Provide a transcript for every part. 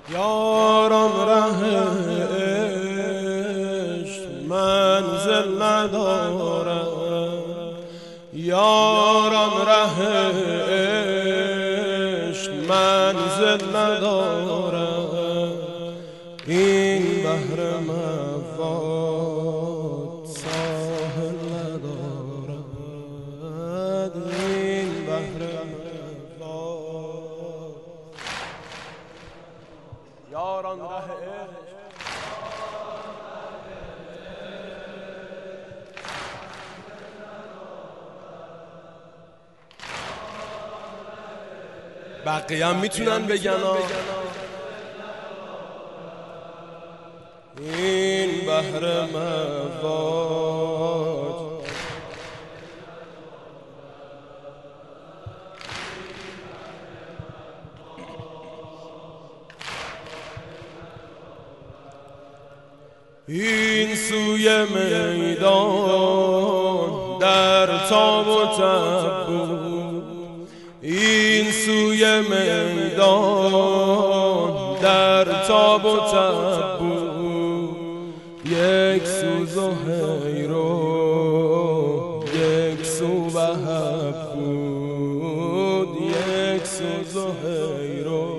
یاران ره عشق منزل ندارد، یاران ره عشق منزل ندارد. این بحر مواد ساحل ندارد، این بحر مواد. یاران ره عشق بقیه هم میتونن بگن این بحر مواد. این سوی میدان در تاب و تب بود، این سوی میدان در تاب و تب بود. یک سو زهیر و یک سو وهب بود، یک سو زهیر و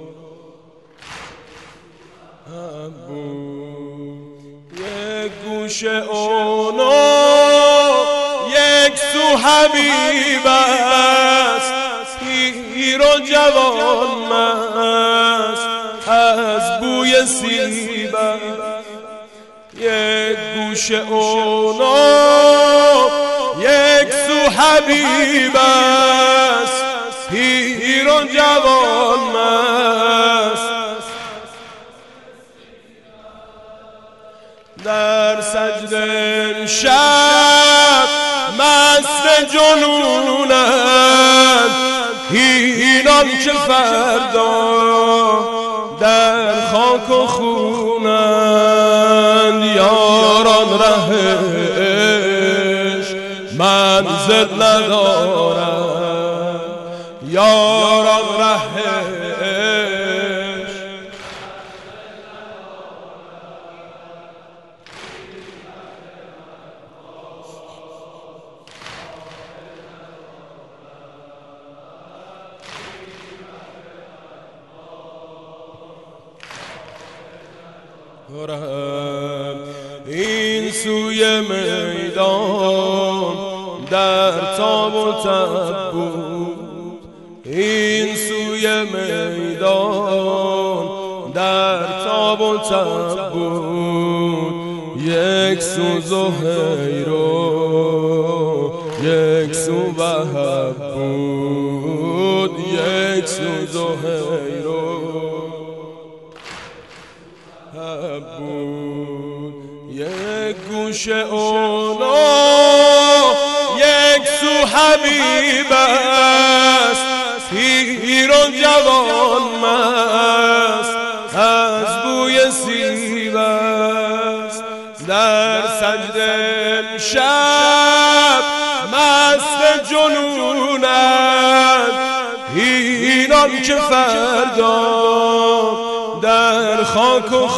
وهب بود. یک گوش اونا یک سو حبیب است، پیر و جوان مست از بوی سیب است. یک گوش اونا یک سو حبیب است، پیر و جوان مست در سجده شب مست جنونند. اینان که فردا در خاک و خونند. یاران ره عشق منزل ندارد، یاران ره عشق این سوی میدان در تاب و تب بود، این سوی میدان در تاب و تب بود. یک سو زهیر و یک سو وهب بود، یک سو زهیر و وهب بود. یک گوش اونا یک سو حبیب است، پیر و جوان مست از بوی سیب است. در سجده شب مست جنونند. اینان که فردا در خاک و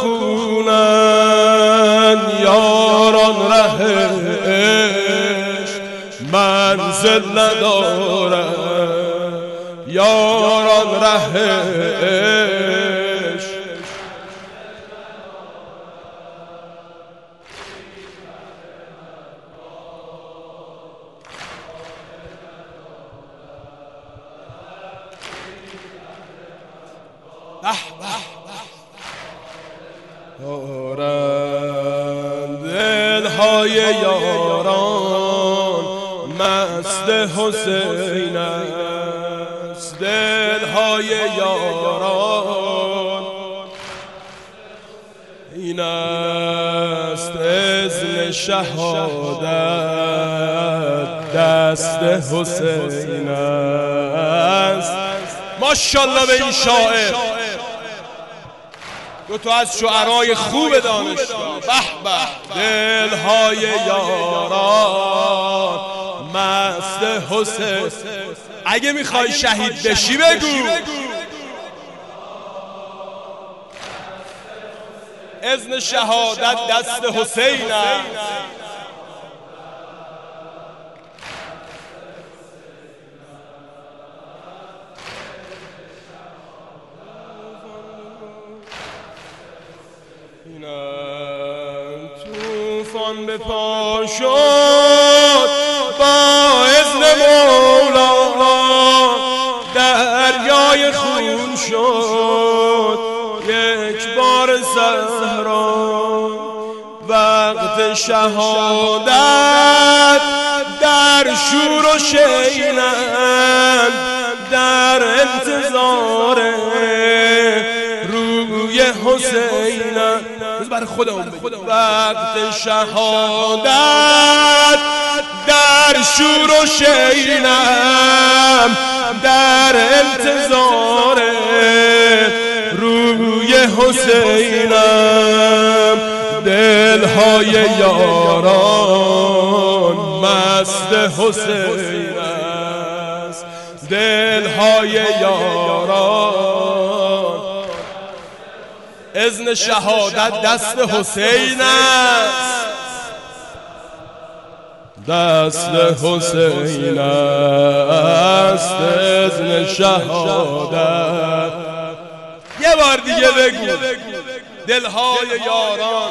خونند. یاران ره عشق منزل ندارد، یاران ره عشق دارند. دلهای یاران مست حسین است، دلهای یاران این است. اذن شهادت دست حسین است. ماشاءالله به این شاعر، دو تا از شعرهای خوب دانشگاه. به به. دلهای یاران مست حسین. اگه میخوای شهید بشی بگو اذن شهادت دست حسین است. طوفان به پا شد با اذن مولا، دریای خون شد یک بار زهرا. وقت شهادت در شور و شینند، در انتظار روی حسینند. برای خودمون وقت شهادت در شور و شینم، در انتظار روی حسینم. دلهای یاران مست حسین است، دلهای یاران. اذن شهادت دست حسین است، دست حسین است. اذن شهادت یه بار دیگه بگو. دلهای یاران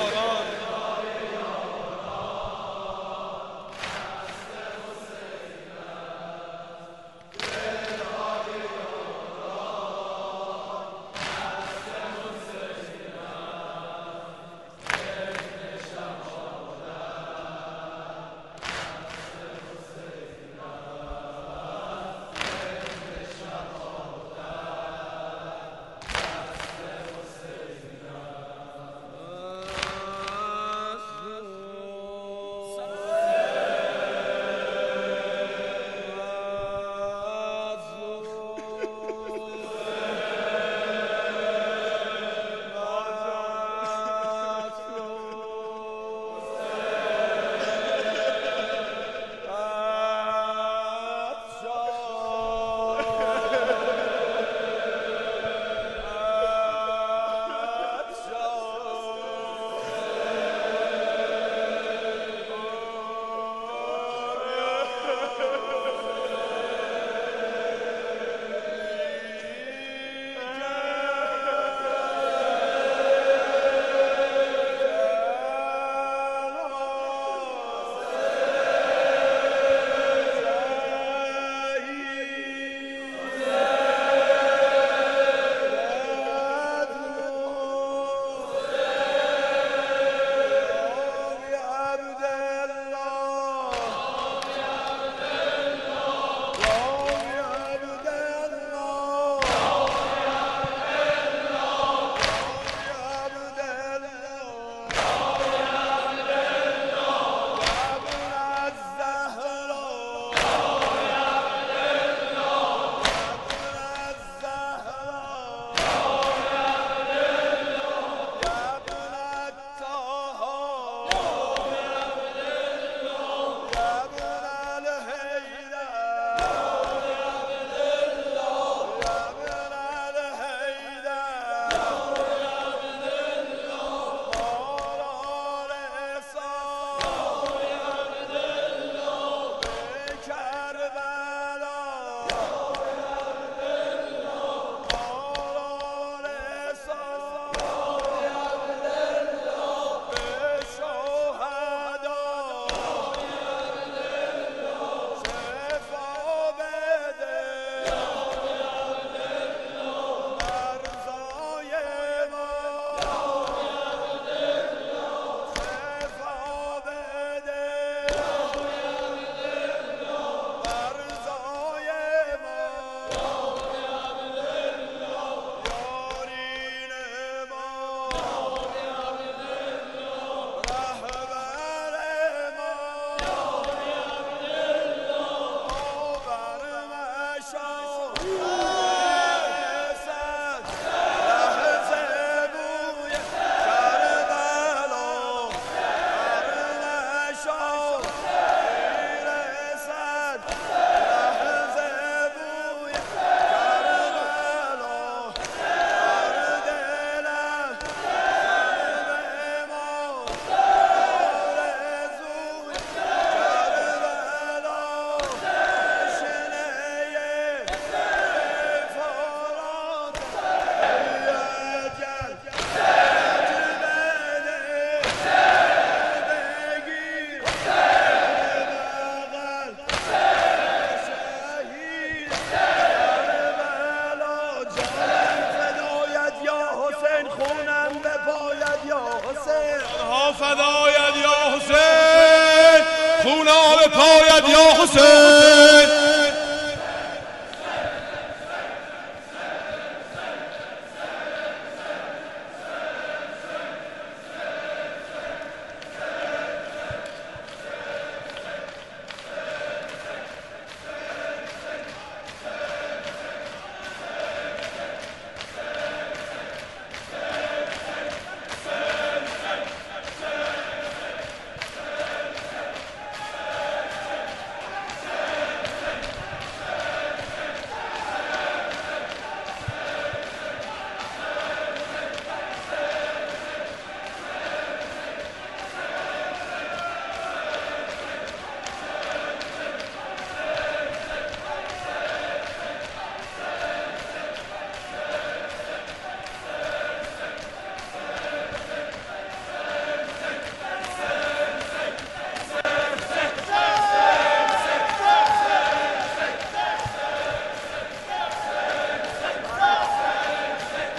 ها فدایت یا حسین، خون آب پایت یا حسین.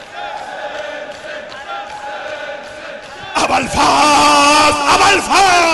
ابوالفضل